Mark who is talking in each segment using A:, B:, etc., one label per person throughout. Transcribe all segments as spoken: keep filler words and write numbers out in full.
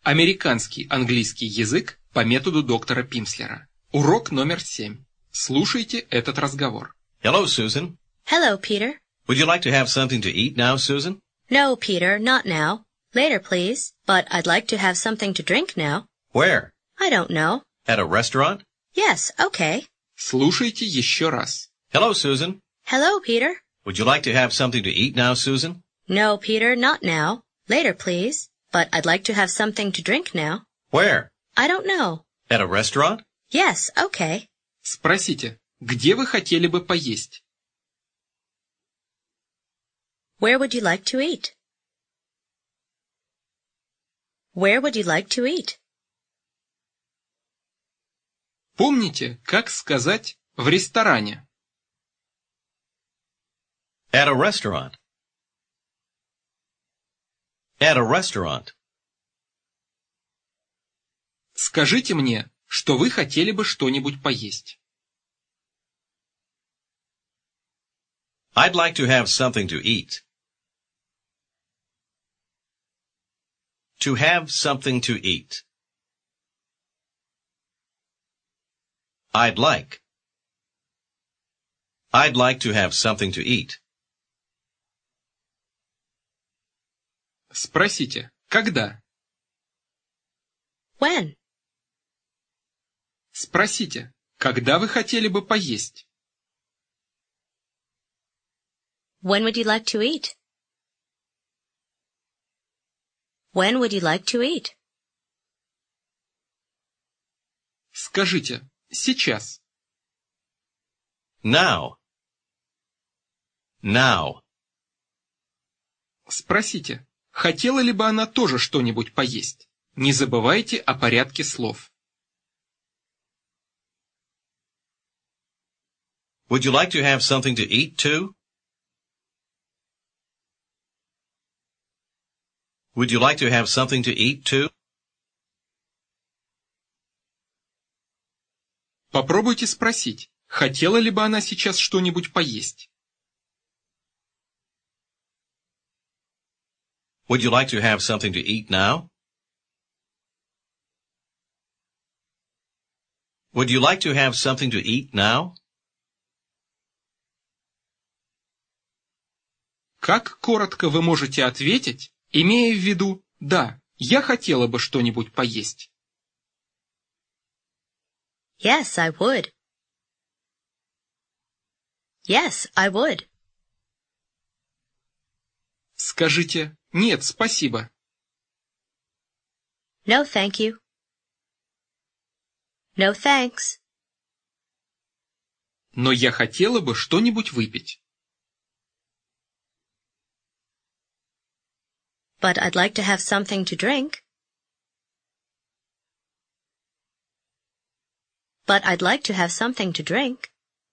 A: Американский английский язык по методу доктора Пимслера. Урок номер семь. Слушайте этот разговор.
B: Hello, Susan.
C: Hello, Peter.
B: Would you like to have something to eat now, Susan?
C: No, Peter, not now. Later, please. But I'd like to have something to drink now.
B: Where?
C: I don't know.
B: At a restaurant?
C: Yes, okay.
A: Слушайте еще раз.
B: Hello, Susan.
C: Hello, Peter.
B: Would you like to have something to eat now, Susan?
C: No, Peter, not now. Later, please. But I'd like to have something to drink now.
B: Where?
C: I don't know.
B: At a restaurant?
C: Yes, okay.
A: Спросите, где вы хотели бы поесть?
C: Where would you like to eat? Where would you like to eat?
A: Помните, как сказать «в ресторане»?
B: At a restaurant. At a restaurant.
A: Скажите мне, что вы хотели бы что-нибудь поесть.
B: I'd like to have something to eat. To have something to eat. I'd like. I'd like to have something to eat.
A: Спросите, когда?
C: When?
A: Спросите, когда вы хотели бы поесть?
C: When would you like to eat? When would you like to eat?
A: Скажите, сейчас.
B: Now. Now.
A: Спросите, хотела ли бы она тоже что-нибудь поесть? Не забывайте о порядке слов.
B: Would you like to have something to eat too? Would you like to have something to eat too?
A: Попробуйте спросить, хотела ли бы она сейчас что-нибудь поесть?
B: Would you like to have something to eat now? Would you like to have something to eat now?
A: Как коротко вы можете ответить, имея в виду «да, я хотела бы что-нибудь поесть»?
C: Yes, I would. Yes, I would.
A: Скажите «нет, спасибо».
C: No, thank you. No, thanks.
A: Но я хотела бы что-нибудь выпить.
C: But I'd like to have something to drink. But I'd like to have something to drink.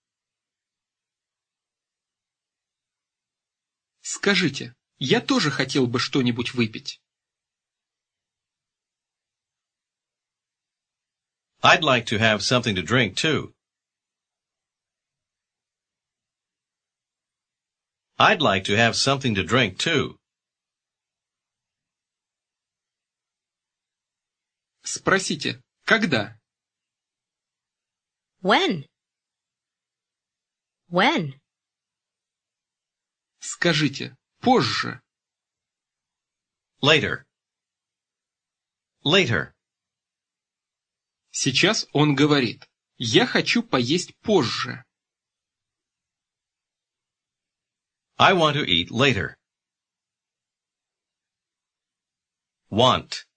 A: Скажите, я тоже хотел бы что-нибудь выпить.
B: I'd like to have something to drink too. I'd like to have something to drink too.
A: Спросите, когда?
C: When? When?
A: Скажите, позже.
B: Later. Later.
A: Сейчас он говорит, я хочу поесть позже.
B: I want to eat later. Want.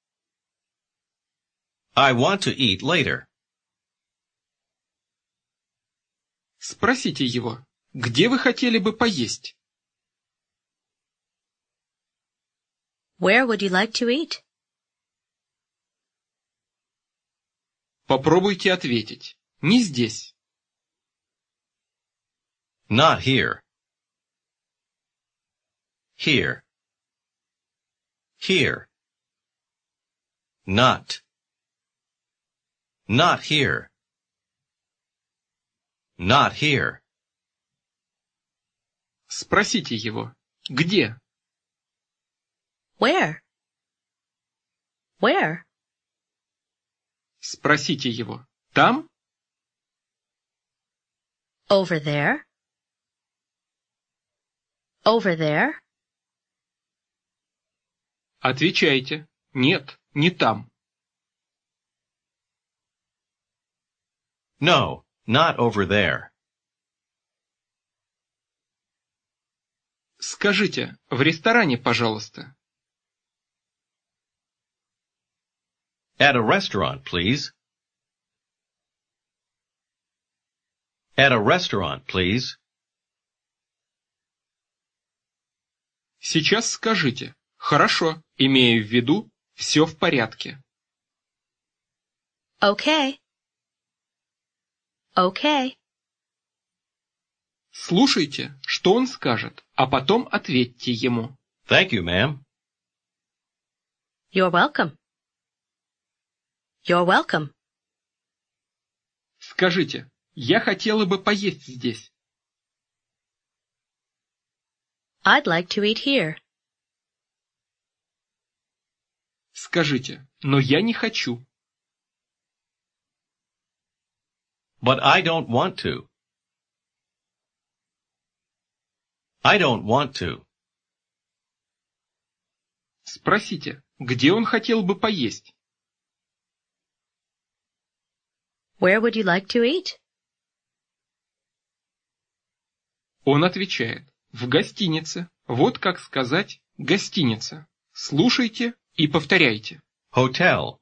B: I want to eat later.
A: Спросите его, где вы хотели бы поесть?
C: Where would you like to eat?
A: Попробуйте ответить. Не здесь.
B: Not here. Here. Here. Not. Not here. Not here.
A: Спросите его, где?
C: Where? Where?
A: Спросите его. Там?
C: Over there? Over there?
A: Отвечайте. Нет, не там.
B: No, not over there.
A: Скажите, в ресторане, пожалуйста.
B: At a restaurant, please. At a restaurant, please.
A: Сейчас скажите. Хорошо, имея в виду, все в порядке.
C: Okay. Okay.
A: Слушайте, что он скажет, а потом ответьте ему.
B: Thank you, ma'am.
C: You're welcome. You're welcome.
A: Скажите, я хотела бы поесть здесь.
C: I'd like to eat here.
A: Скажите, но я не хочу.
B: But I don't want to. I don't want to.
A: Спросите, где он хотел бы поесть.
C: Where would you like to eat?
A: Он отвечает, в гостинице. Вот как сказать гостиница. Слушайте и повторяйте.
B: Hotel.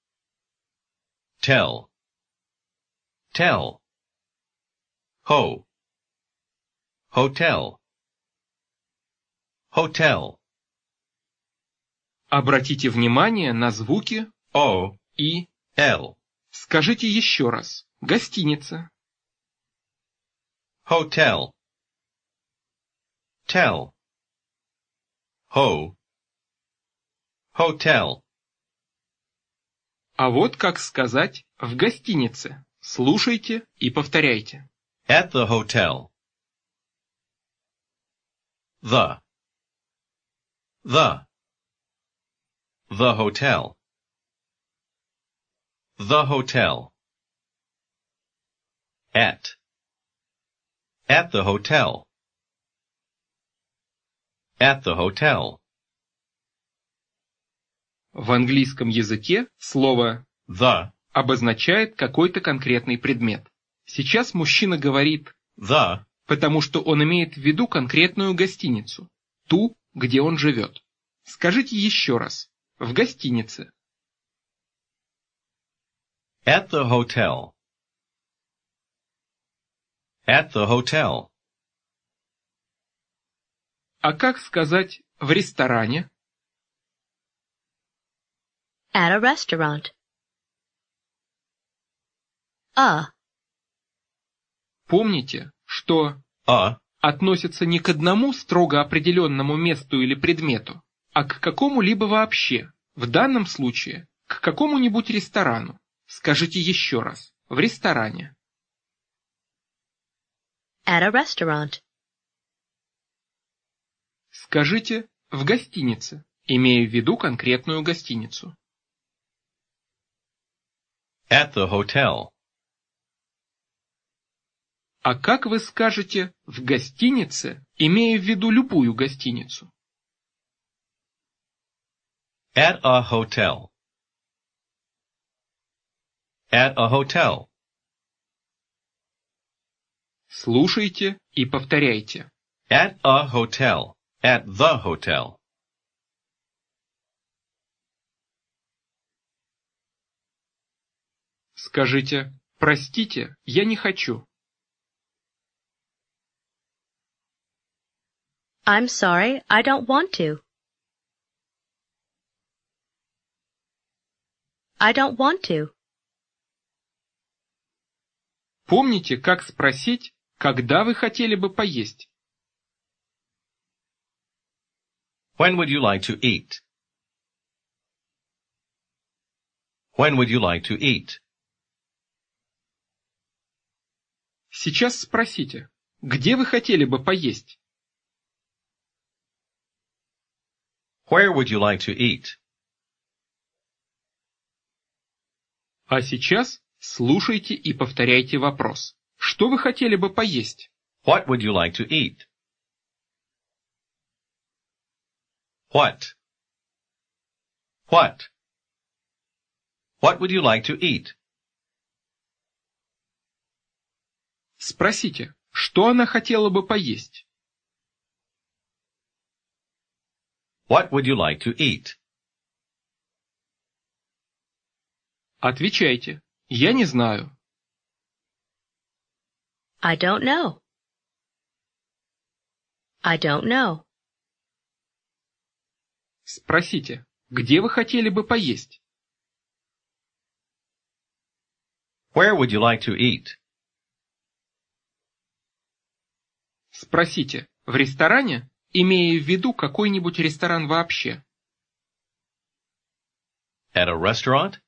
B: Tell. Tell. Ho. Hotel. Hotel.
A: Обратите внимание на звуки
B: O.
A: и
B: L.
A: скажите еще раз. Гостиница.
B: Hotel. Tell. Ho. Hotel.
A: А вот как сказать в гостинице. Слушайте и повторяйте.
B: At the hotel. The. The. The hotel. The hotel. At. At the hotel. At the hotel.
A: В английском языке слово
B: The.
A: обозначает какой-то конкретный предмет. Сейчас мужчина говорит
B: The.
A: потому что он имеет в виду конкретную гостиницу, ту, где он живет. Скажите еще раз. В гостинице.
B: At the hotel. At the hotel.
A: А как сказать в ресторане?
C: At a restaurant. A.
A: Помните, что
B: A.
A: относится не к одному строго определенному месту или предмету, а к какому-либо вообще, в данном случае, к какому-нибудь ресторану. Скажите еще раз. В ресторане.
C: At a restaurant.
A: Скажите в гостинице, имея в виду конкретную гостиницу.
B: At the hotel.
A: А как вы скажете в гостинице, имея в виду любую гостиницу?
B: At a hotel. At a hotel.
A: Слушайте и повторяйте.
B: At a hotel. At the hotel.
A: Скажите, простите, я не хочу.
C: I'm sorry, I don't want to. I don't want to.
A: Помните, как спросить, когда вы хотели бы поесть?
B: When would you like to eat? When would you like to eat?
A: Сейчас спросите, где вы хотели бы поесть?
B: Where would you like to eat?
A: А сейчас слушайте и повторяйте вопрос. Что вы хотели бы поесть?
B: What would you like to eat? What? What? What would you like to eat?
A: Спросите, что она хотела бы поесть?
B: What would you like to eat?
A: Отвечайте. Я не знаю.
C: I don't know. I don't know.
A: Спросите, где вы хотели бы поесть?
B: Where would you like to eat?
A: Спросите, в ресторане, имея в виду какой-нибудь ресторан вообще?
B: At a restaurant?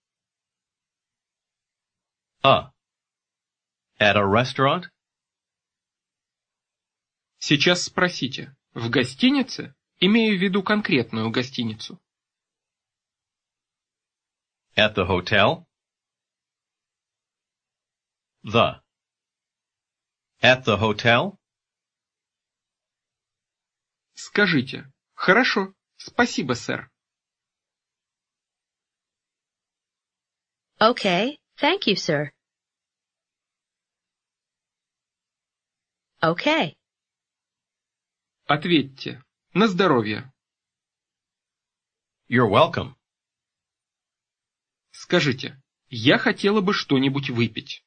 B: Uh. At a restaurant?
A: Сейчас спросите, в гостинице, имея в виду конкретную гостиницу?
B: At the hotel? The. At the hotel?
A: Скажите, хорошо, спасибо, сэр.
C: Okay, thank you, sir. Okay.
A: Ответьте, на здоровье.
B: You're welcome.
A: Скажите, я хотела бы что-нибудь выпить.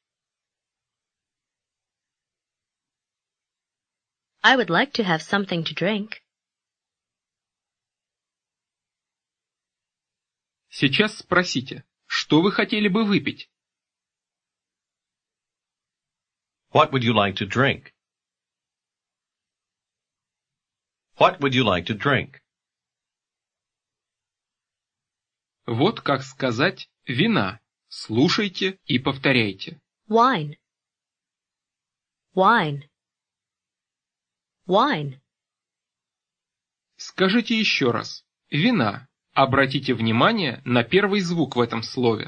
C: I would like to have something to drink.
A: Сейчас спросите, что вы хотели бы выпить?
B: What would you like to drink? What would you like to drink?
A: Вот как сказать «вина». Слушайте и повторяйте.
C: Wine. Wine. Wine.
A: Скажите еще раз. «Вина». Обратите внимание на первый звук в этом слове.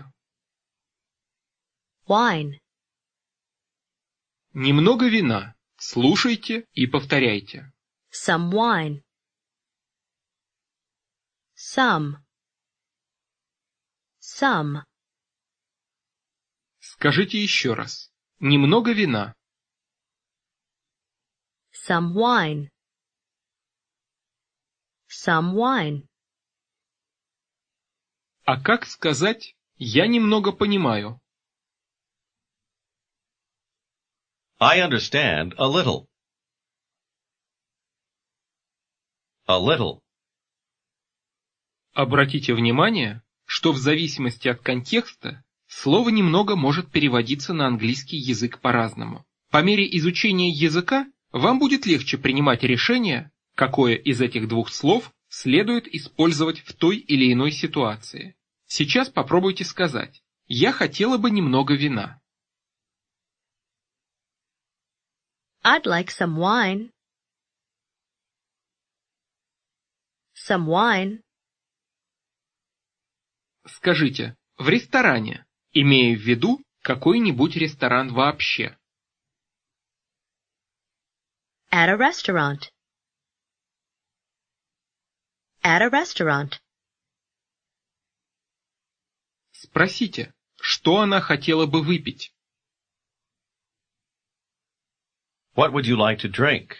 C: Wine.
A: Немного вина. Слушайте и повторяйте.
C: Some wine. Some. Some.
A: Скажите еще раз. Немного вина.
C: Some wine. Some wine.
A: А как сказать «я немного понимаю»?
B: I understand a little. A little.
A: Обратите внимание, что в зависимости от контекста слово «немного» может переводиться на английский язык по-разному. По мере изучения языка вам будет легче принимать решение, какое из этих двух слов следует использовать в той или иной ситуации. Сейчас попробуйте сказать «я хотела бы немного вина».
C: I'd like some wine. Some wine.
A: Скажите «в ресторане», имея в виду какой-нибудь ресторан вообще.
C: At a restaurant. At a restaurant.
A: Спросите, что она хотела бы выпить.
B: What would you like to drink?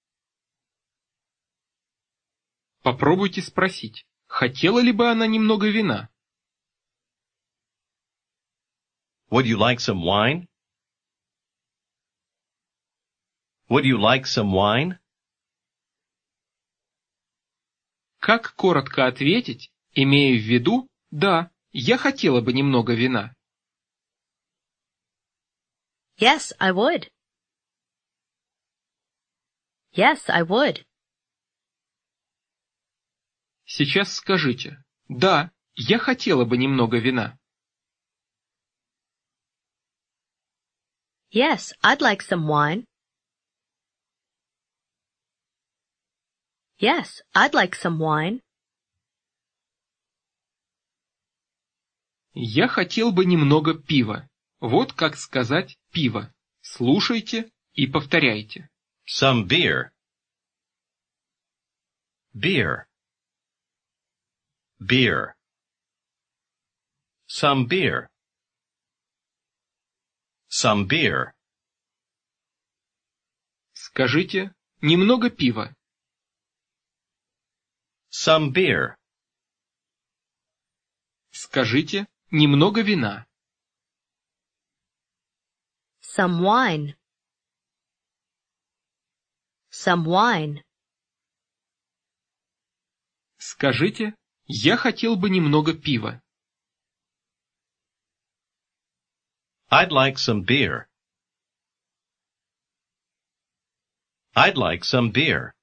A: Попробуйте спросить, хотела ли бы она немного вина.
B: Would you like some wine? Would you like some wine?
A: Как коротко ответить, имея в виду «да, я хотела бы немного вина».
C: Yes, I would. Yes, I would.
A: Сейчас скажите «да, я хотела бы немного вина».
C: Yes, I'd like some wine. Yes, I'd like some wine.
A: Я хотел бы немного пива. Вот как сказать пиво. Слушайте и повторяйте.
B: Some beer. Beer. Beer. Some beer. Some beer.
A: Скажите немного пива.
B: Some beer.
C: Скажите
A: немного вина.
C: Some wine. Some wine.
A: Скажите, я хотел бы немного пива.
B: I'd like some beer. I'd like some beer.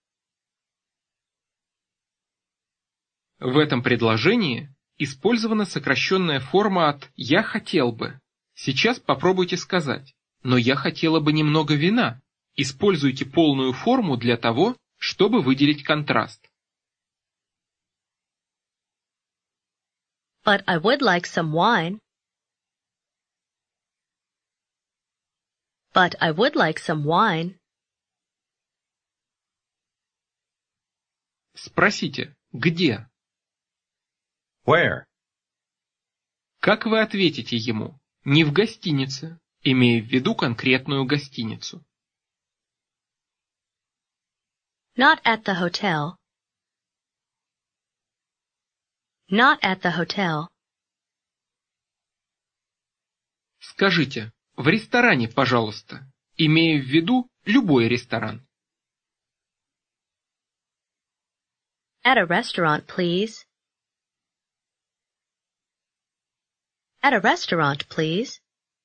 A: В этом предложении использована сокращенная форма от «я хотел бы». Сейчас попробуйте сказать «но я хотела бы немного вина». Используйте полную форму для того, чтобы выделить контраст.
C: But I would like some wine. But I would like some wine.
A: Спросите, где?
B: Where?
A: Как вы ответите ему? Не в гостинице, имея в виду конкретную гостиницу.
C: Not at the hotel. Not at the hotel.
A: Скажите, в ресторане, пожалуйста, имея в виду любой ресторан.
C: At a restaurant, please. At a restaurant, please.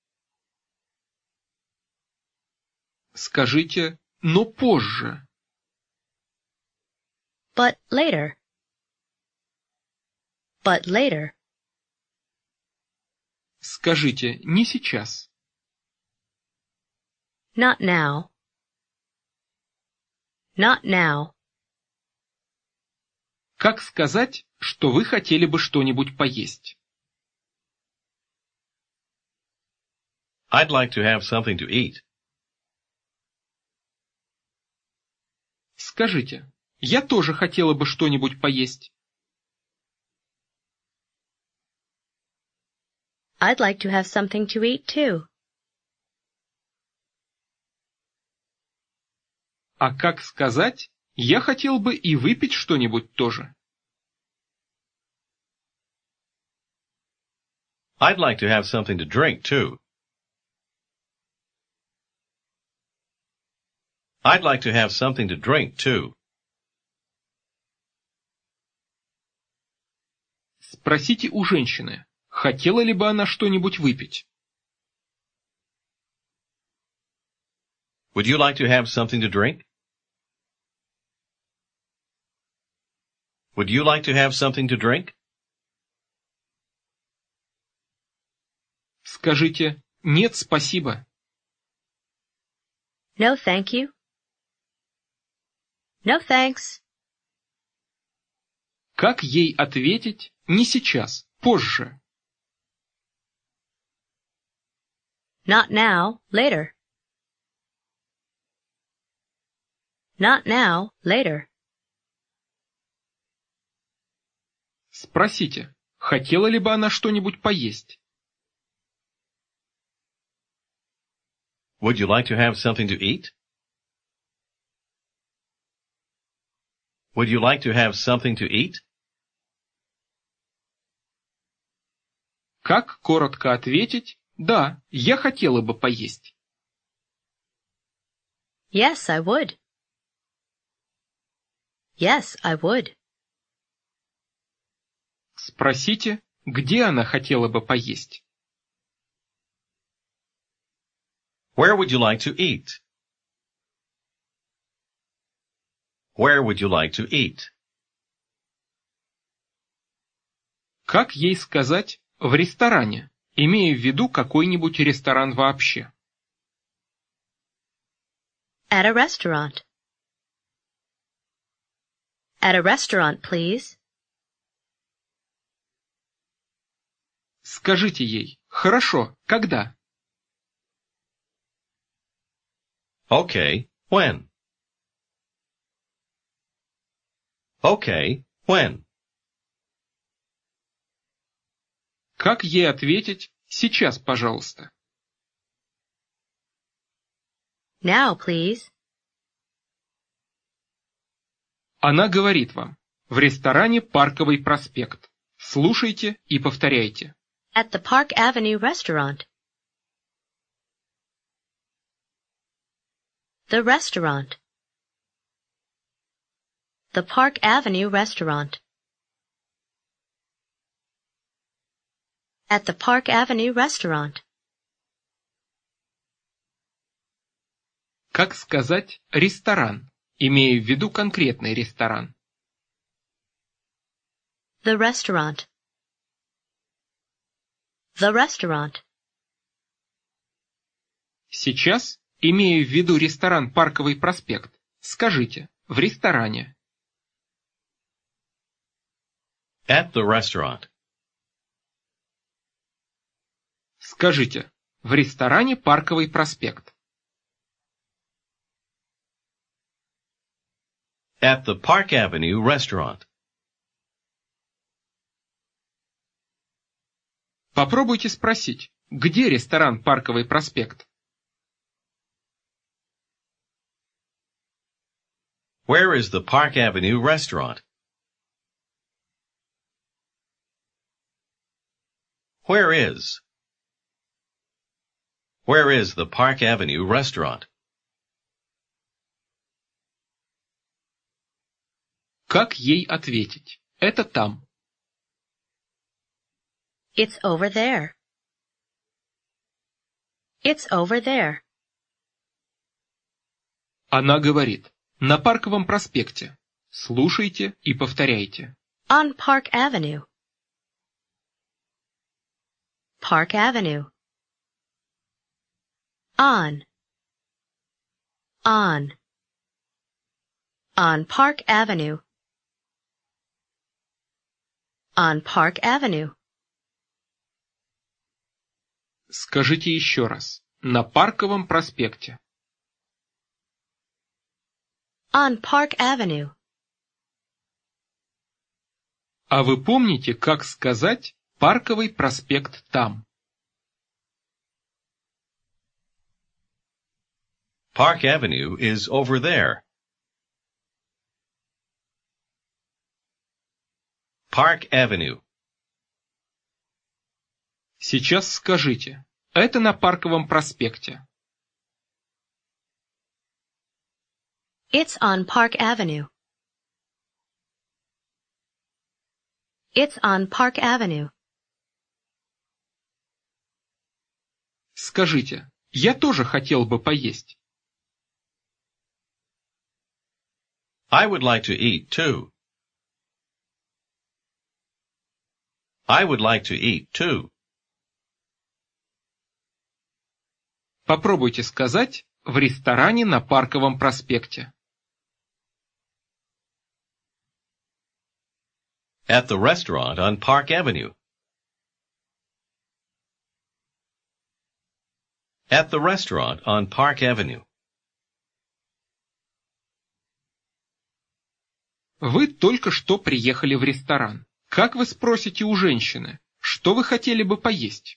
A: Скажите, но позже.
C: But later. But later.
A: Скажите, не сейчас.
C: Not now. Not now.
A: Как сказать, что вы хотели бы что-нибудь поесть?
B: I'd like to have something to eat.
A: Скажите, я тоже хотела бы что-нибудь поесть.
C: I'd like to have something to eat too.
A: А как сказать, я хотел бы и выпить что-нибудь тоже?
B: I'd like to have something to drink too. I'd like to have something to drink too.
A: Спросите у женщины, хотела ли бы она что-нибудь выпить?
B: Would you like to have something to drink? Would you like to have something to drink?
A: Скажите, нет, спасибо.
C: No, thank you. No, thanks.
A: Как ей ответить не сейчас, позже?
C: Not now, later. Not now, later.
A: Спросите, хотела ли бы она что-нибудь поесть?
B: Would you like to have something to eat? Would you like to have something to eat?
A: Как коротко ответить «Да, я хотела бы поесть»?
C: Yes, I would. Yes, I would.
A: Спросите, где она хотела бы поесть?
B: Where would you like to eat? Where would you like to eat?
A: Как ей сказать «в ресторане», имея в виду какой-нибудь ресторан вообще?
C: At a restaurant. At a restaurant, please.
A: Скажите ей: «Хорошо, когда?»
B: Okay, when? Okay, when?
A: Как ей ответить: «Сейчас, пожалуйста»?
C: Now, please.
A: Она говорит вам: в ресторане Парковый проспект. Слушайте и повторяйте.
C: At the Park Avenue restaurant. The restaurant. The Park Avenue restaurant. At the Park Avenue restaurant.
A: Как сказать «ресторан», имея в виду конкретный ресторан?
C: The restaurant. The restaurant.
A: Сейчас, имея в виду ресторан Парковый проспект, скажите: в ресторане.
B: At the restaurant.
A: Скажите: в ресторане Парковый проспект.
B: At the Park Avenue restaurant.
A: Попробуйте спросить: где ресторан Парковый проспект?
B: Where is the Park Avenue restaurant? Where is? Where is the Park Avenue restaurant?
A: Как ей ответить? Это там.
C: It's over there. It's over there.
A: Она говорит: на Парковом проспекте. Слушайте и повторяйте.
C: On Park Avenue. Park Avenue. On. On. On Park Avenue. On Park Avenue.
A: Скажите еще раз. На Парковом проспекте.
C: On Park Avenue.
A: А вы помните, как сказать Парковый проспект там?
B: Park Avenue is over there. Park Avenue.
A: Сейчас скажите. Это на Парковом проспекте.
C: It's on Park Avenue. It's on Park Avenue.
A: Скажите: я тоже хотел бы поесть.
B: I would like to eat too. I would like to eat too.
A: Попробуйте сказать: в ресторане на Парковом проспекте.
B: At the restaurant on Park Avenue. At the restaurant on Park Avenue.
A: Вы только что приехали в ресторан. Как вы спросите у женщины, что вы хотели бы поесть?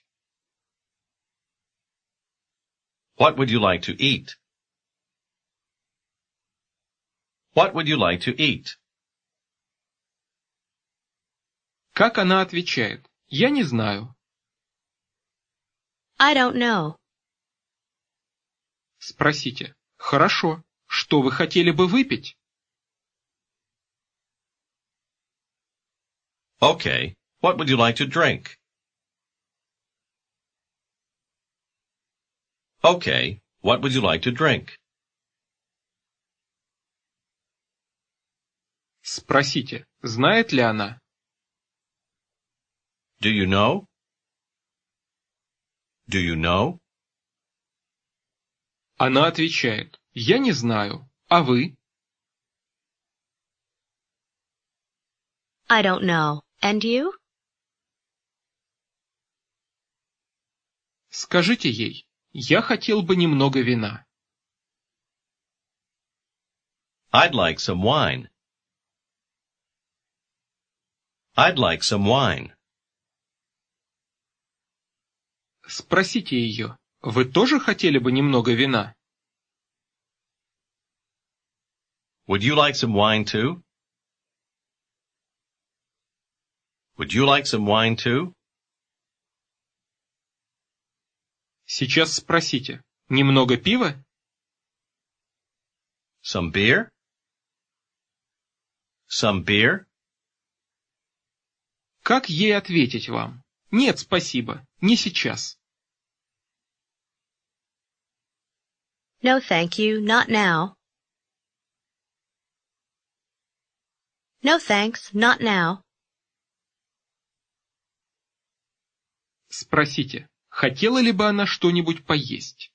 B: What would you like to eat? What would you like to eat?
A: Как она отвечает: я не знаю.
C: I don't know.
A: Спросите: хорошо, что вы хотели бы выпить?
B: Okay, what would you like to drink? Okay, what would you like to drink?
A: Спросите: знает ли она?
B: Do you know? Do you know?
A: Она отвечает: я не знаю. А вы?
C: I don't know. And you?
A: Скажите ей, я хотел бы немного вина.
B: I'd like some wine. I'd like some wine.
A: Спросите ее, вы тоже хотели бы немного вина?
B: Would you like some wine too? Would you like some wine too?
A: Сейчас спросите, немного пива?
B: Some beer? Some beer?
A: Как ей ответить вам? Нет, спасибо, не сейчас.
C: No, thank you, not now. No, thanks, not now.
A: Спросите, хотела ли бы она что-нибудь поесть?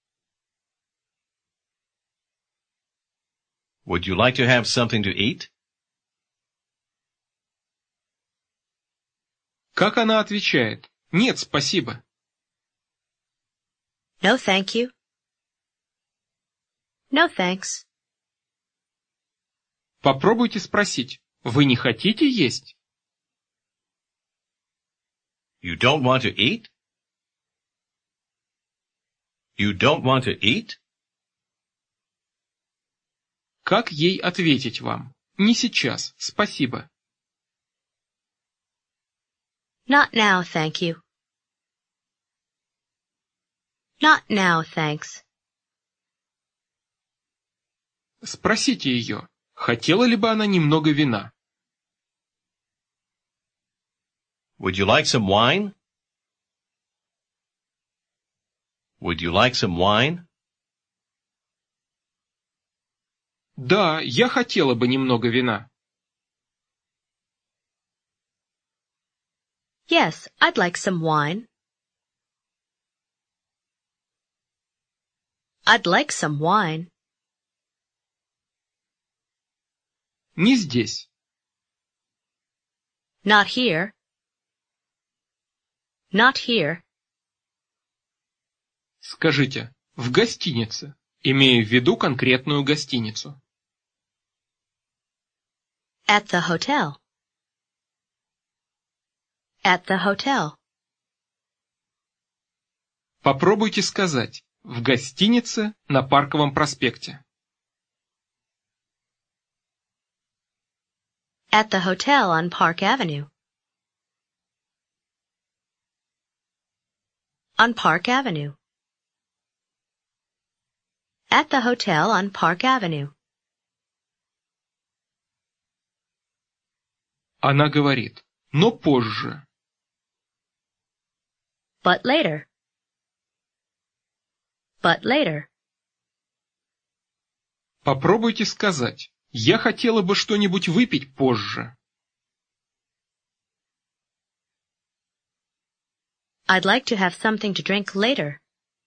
B: Would you like to have something to eat?
A: Как она отвечает? Нет, спасибо.
C: No, thank you. No, thanks.
A: Попробуйте спросить, вы не хотите есть?
B: You don't want to eat? You don't want to eat?
A: Как ей ответить вам? Не сейчас, спасибо.
C: Not now, thank you. Not now, thanks.
A: Спросите ее, хотела ли бы она немного вина?
B: Would you like some wine? Would you like some wine?
A: Да, я хотела бы немного вина.
C: Yes, I'd like some wine. I'd like some wine.
A: Не здесь.
C: Not here. Not here.
A: Скажите, в гостинице, имея в виду конкретную гостиницу.
C: At the hotel. At the hotel.
A: Попробуйте сказать, в гостинице на Парковом проспекте.
C: At the hotel on Park Avenue. On Park Avenue. At the hotel on Park Avenue.
A: Она говорит, но позже.
C: But later. But later.
A: Попробуйте сказать, я хотела бы что-нибудь выпить позже.
C: I'd like to have something to drink later.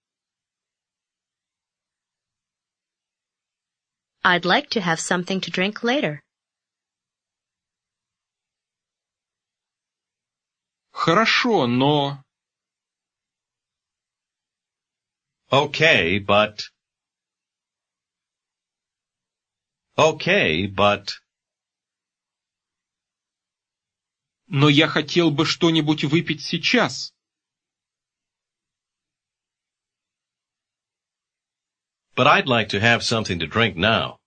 C: I'd like to have something to drink later.
A: Хорошо, но...
B: Okay, but... Okay, but...
A: Но я хотел бы что-нибудь выпить сейчас.
B: But I'd like to have something to drink now.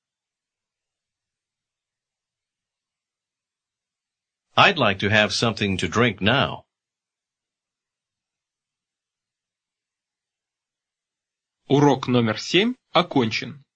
B: I'd like to have something to drink now.
A: Урок номер семь окончен.